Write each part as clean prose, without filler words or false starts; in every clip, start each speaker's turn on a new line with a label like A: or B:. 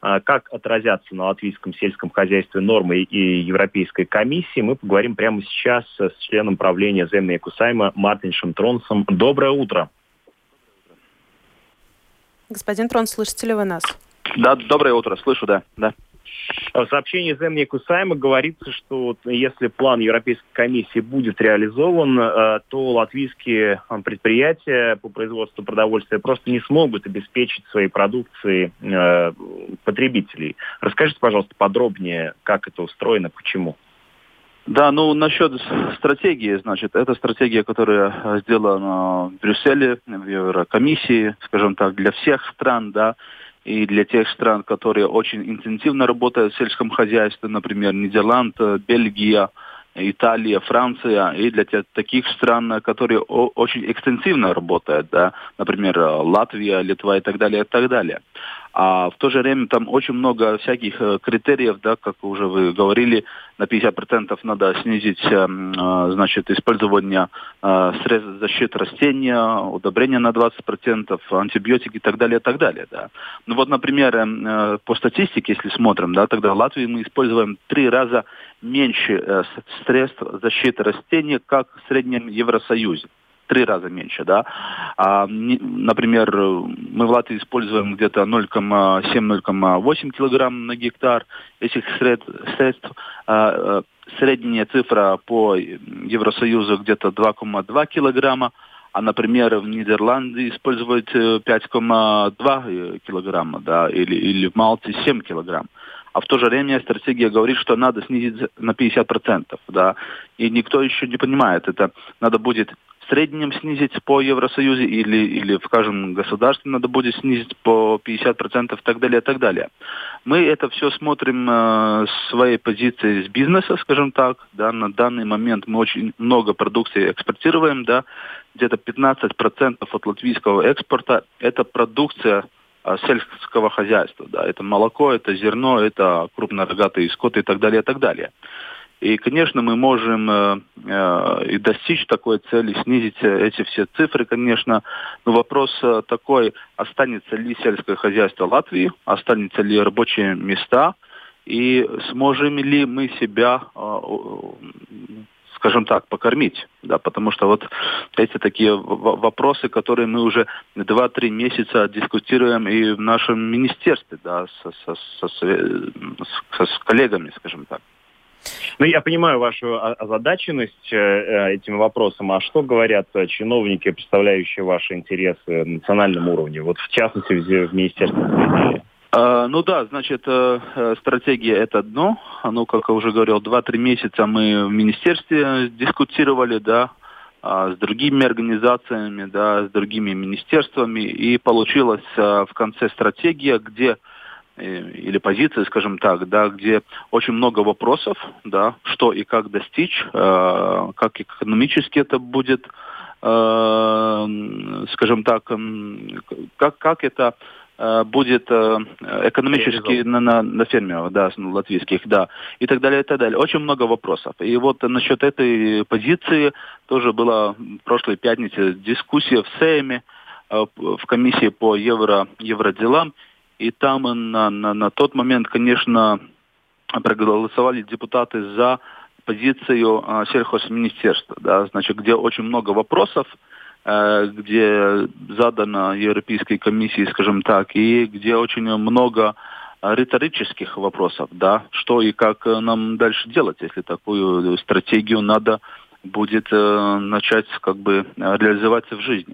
A: как отразятся на латвийском сельском хозяйстве нормы и Европейской комиссии, мы поговорим прямо сейчас с членом правления Земnieku Saima Мартиншем Тронсом. Доброе утро.
B: Господин Тронс, слышите ли вы нас?
C: Да, доброе утро, слышу, да.
A: В сообщении Земnieku Saima говорится, что если план Европейской комиссии будет реализован, то латвийские предприятия по производству продовольствия просто не смогут обеспечить своей продукцией потребителей. Расскажите, пожалуйста, подробнее, как это устроено, почему.
C: Да, насчет стратегии, это стратегия, которая сделана в Брюсселе, в Еврокомиссии, скажем так, для всех стран, да, и для тех стран, которые очень интенсивно работают в сельском хозяйстве, например, Нидерланды, Бельгия, Италия, Франция, и для таких стран, которые очень экстенсивно работают, да, например, Латвия, Литва и так далее, и так далее. А в то же время там очень много всяких критериев, да, как уже вы говорили, на 50% надо снизить, использование средств защиты растения, удобрения на 20%, антибиотики и так далее, да. Например, по статистике, если смотрим, да, тогда в Латвии мы используем 3 раза меньше средств защиты растений, как в среднем Евросоюзе. 3 раза меньше, да. Например, мы в Латвии используем где-то 0,7-0,8 килограмм на гектар этих средств. Средняя цифра по Евросоюзу где-то 2,2 килограмма, а, например, в Нидерланде используют 5,2 килограмма, да, или в Малте 7 килограмм. А в то же время стратегия говорит, что надо снизить на 50%, да, и никто еще не понимает, это надо будет в среднем снизить по Евросоюзу или в каждом государстве надо будет снизить по 50% и так далее, и так далее. Мы это все смотрим с своей позиции с бизнеса, скажем так, да, на данный момент мы очень много продукции экспортируем, да, где-то 15% от латвийского экспорта это продукция сельского хозяйства, да, это молоко, это зерно, это крупнорогатый скот и так далее, и так далее. И, конечно, мы можем и достичь такой цели, снизить эти все цифры, конечно. Но вопрос такой, останется ли сельское хозяйство Латвии, останутся ли рабочие места, и сможем ли мы себя, скажем так, покормить. Да, потому что эти такие вопросы, которые мы уже 2-3 месяца дискутируем и в нашем министерстве, да, с коллегами, скажем так.
A: Я понимаю вашу озадаченность этим вопросом. А что говорят чиновники, представляющие ваши интересы на национальном уровне? В частности, в Министерстве земледелия.
C: Стратегия это одно. Как я уже говорил, 2-3 месяца мы в министерстве дискутировали, да, с другими организациями, да, с другими министерствами. И получилась в конце стратегия, где или позиция, скажем так, да, где очень много вопросов, да, что и как достичь, как экономически это будет, скажем так, как это будет экономически на ферме, да, латвийских, да, и так далее, и так далее. Очень много вопросов. И насчет этой позиции тоже была в прошлой пятнице дискуссия в Сейме, в комиссии по евроделам. И там на тот момент, конечно, проголосовали депутаты за позицию сельхозминистерства, да, где очень много вопросов, где задано Европейской комиссии, скажем так, и где очень много риторических вопросов, да, что и как нам дальше делать, если такую стратегию надо будет начать реализовать в жизни.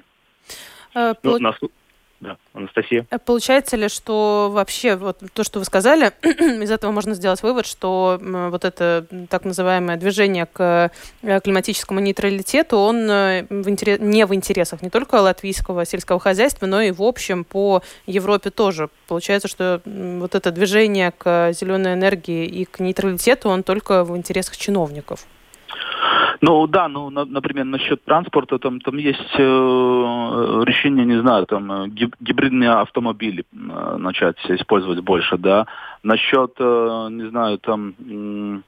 A: Да, Анастасия.
B: Получается ли, что вообще то, что вы сказали, из этого можно сделать вывод, что это так называемое движение к климатическому нейтралитету, он не в интересах не только латвийского сельского хозяйства, но и в общем по Европе тоже. Получается, что это движение к зеленой энергии и к нейтралитету, он только в интересах чиновников.
C: Например, насчет транспорта, там есть решение, не знаю, гибридные автомобили начать использовать больше, да. Насчет, не знаю,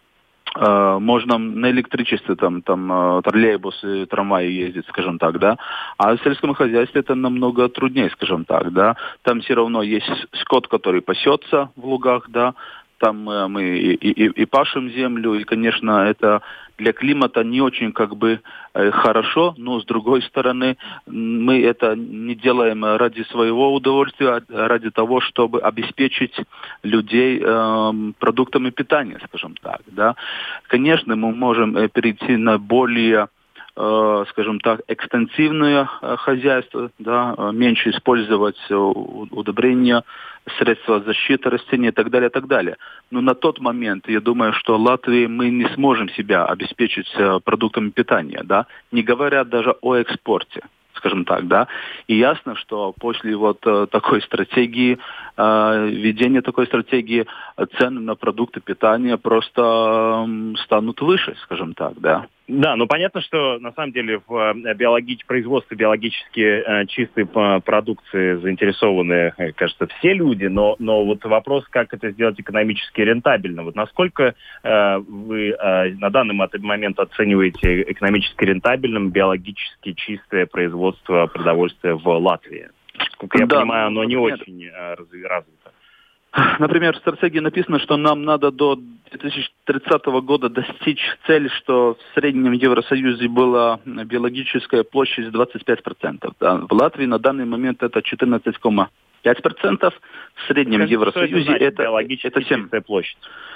C: можно на электричестве, там троллейбусы, трамваи ездить, скажем так, да. А в сельском хозяйстве это намного труднее, скажем так, да. Там все равно есть скот, который пасется в лугах, да. Там мы и пашем землю, и, конечно, это для климата не очень хорошо, но с другой стороны мы это не делаем ради своего удовольствия, а ради того, чтобы обеспечить людей продуктами питания, скажем так, да. Конечно, мы можем перейти на более скажем так, экстенсивное хозяйство, да, меньше использовать удобрения, средства защиты растений и так далее, и так далее. Но на тот момент, я думаю, что в Латвии мы не сможем себя обеспечить продуктами питания, да, не говоря даже о экспорте, скажем так, да. И ясно, что после такой стратегии, введения такой стратегии, цены на продукты питания просто станут выше, скажем так, да.
A: Да, ну понятно, что на самом деле в производстве биологически чистой продукции заинтересованы, кажется, все люди, но вот вопрос, как это сделать экономически рентабельно. Вот насколько вы на данный момент оцениваете экономически рентабельным биологически чистое производство продовольствия в Латвии? Как я понимаю, оно не очень развито.
C: Например, в стратегии написано, что нам надо до 2030 года достичь цели, что в среднем Евросоюзе была биологическая площадь 25%. Да. В Латвии на данный момент это 14,5%. В среднем Евросоюзе это 7%.
A: Площадь?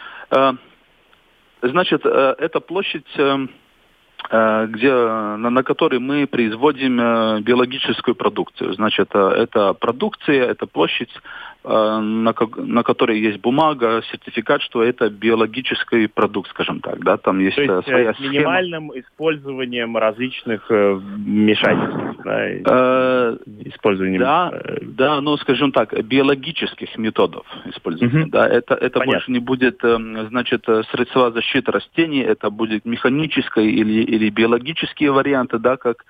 C: Значит, это площадь, на которой мы производим биологическую продукцию. Значит, это продукция, это площадь, на которой есть бумага, сертификат, что это биологический продукт, скажем так. Да? Там есть своя
A: с минимальным использованием различных вмешательств, да? Использованием...
C: Да, ну, скажем так, биологических методов использования. Да? Это больше не будет, значит, средства защиты растений, это будет механическое или биологические варианты, да, как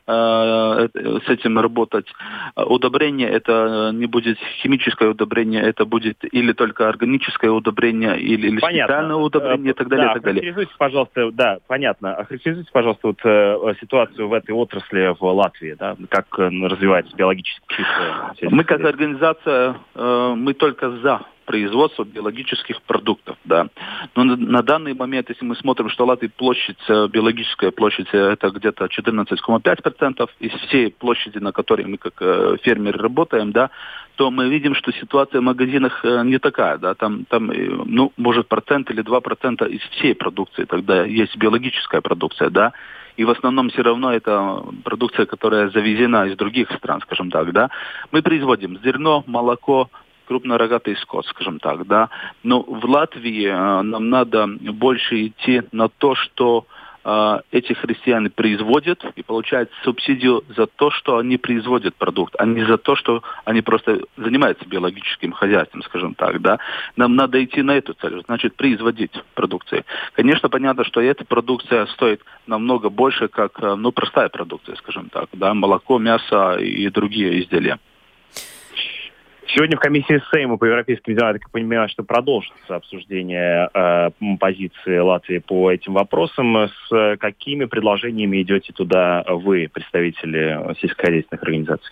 C: с этим работать. Удобрение это не будет химическое удобрение, это будет или только органическое удобрение, или специальное удобрение и так далее, и так далее.
A: Охарактеризуйте, пожалуйста, охарактеризуйте, пожалуйста, ситуацию в этой отрасли в Латвии, да, как развивается биологически чистое.
C: Мы как организация, мы только за производство биологических продуктов, да. Но на данный момент, если мы смотрим, что в Латвии биологическая площадь, это где-то 14,5% из всей площади, на которой мы как фермеры работаем, да, то мы видим, что ситуация в магазинах не такая, да, там, может, 1% или 2% из всей продукции тогда есть биологическая продукция, да. И в основном все равно это продукция, которая завезена из других стран, скажем так, да. Мы производим зерно, молоко, крупнорогатый скот, скажем так, да. Но в Латвии нам надо больше идти на то, что эти христиане производят и получают субсидию за то, что они производят продукт, а не за то, что они просто занимаются биологическим хозяйством, скажем так, да. Нам надо идти на эту цель, значит, производить продукцию. Конечно, понятно, что эта продукция стоит намного больше, как, простая продукция, скажем так, да, молоко, мясо и другие изделия.
A: Сегодня в комиссии Сейма по европейским делам, я так понимаю, что продолжится обсуждение позиции Латвии по этим вопросам. С какими предложениями идете туда вы, представители сельскохозяйственных организаций?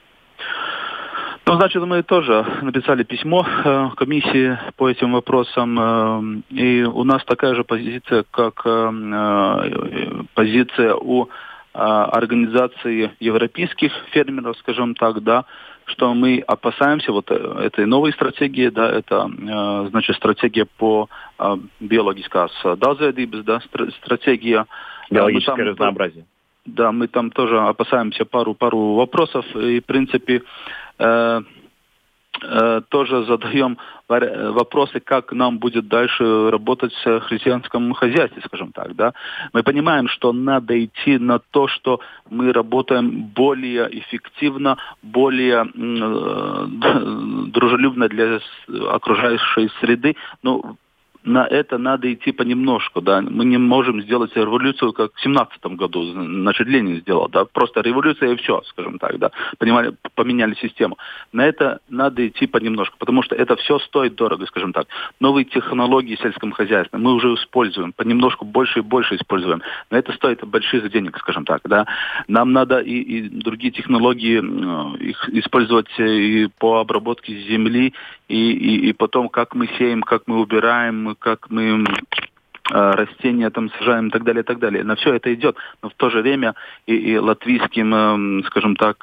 C: Значит, мы тоже написали письмо комиссии по этим вопросам. И у нас такая же позиция, как позиция у организации европейских фермеров, скажем так, да, что мы опасаемся этой новой стратегии, да, это, значит, стратегия по биологической daudzveidības, да, стратегия.
A: Биологическое разнообразие.
C: Да, мы там тоже опасаемся пару вопросов, и, в принципе, тоже задаем вопросы, как нам будет дальше работать в христианском хозяйстве, скажем так, да. Мы понимаем, что надо идти на то, что мы работаем более эффективно, более дружелюбно для окружающей среды, но на это надо идти понемножку, да. Мы не можем сделать революцию, как в 17 году, значит, Ленин сделал, да. Просто революция и все, скажем так, да. Поменяли систему. На это надо идти понемножку, потому что это все стоит дорого, скажем так. Новые технологии в сельском хозяйстве мы уже используем, понемножку больше и больше используем. Но это стоит больших денег, скажем так, да. Нам надо и другие технологии их использовать и по обработке земли, и потом, как мы сеем, как мы убираем, как мы растения там сажаем и так далее, и так далее. На все это идет. Но в то же время и латвийским, скажем так,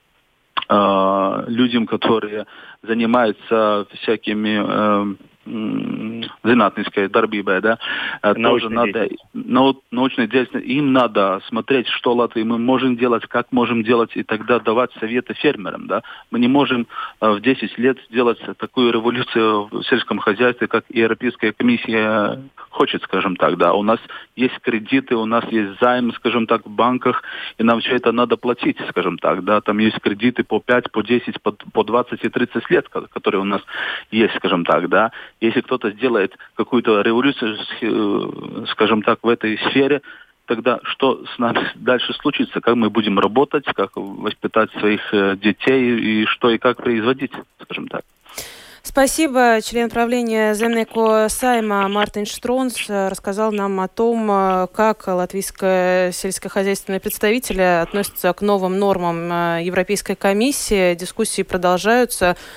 C: людям, которые занимаются всякими зинатницкой дарбибой, да, тоже надо научной деятельности, им надо смотреть, что Латвии мы можем делать, как можем делать, и тогда давать советы фермерам, да. Мы не можем в 10 лет сделать такую революцию в сельском хозяйстве, как Европейская комиссия хочет, скажем так, да. У нас есть кредиты, у нас есть займы, скажем так, в банках, и нам все это надо платить, скажем так, да. Там есть кредиты по 5, по 10, по 20 и 30 лет, которые у нас есть, скажем так, да. Если кто-то сделает какую-то революцию, скажем так, в этой сфере, тогда что с нами дальше случится? Как мы будем работать, как воспитать своих детей и что и как производить, скажем так.
B: Спасибо. Член правления Земнику Сайма Мартин Штронс рассказал нам о том, как латвийские сельскохозяйственные представители относятся к новым нормам Европейской комиссии. Дискуссии продолжаются.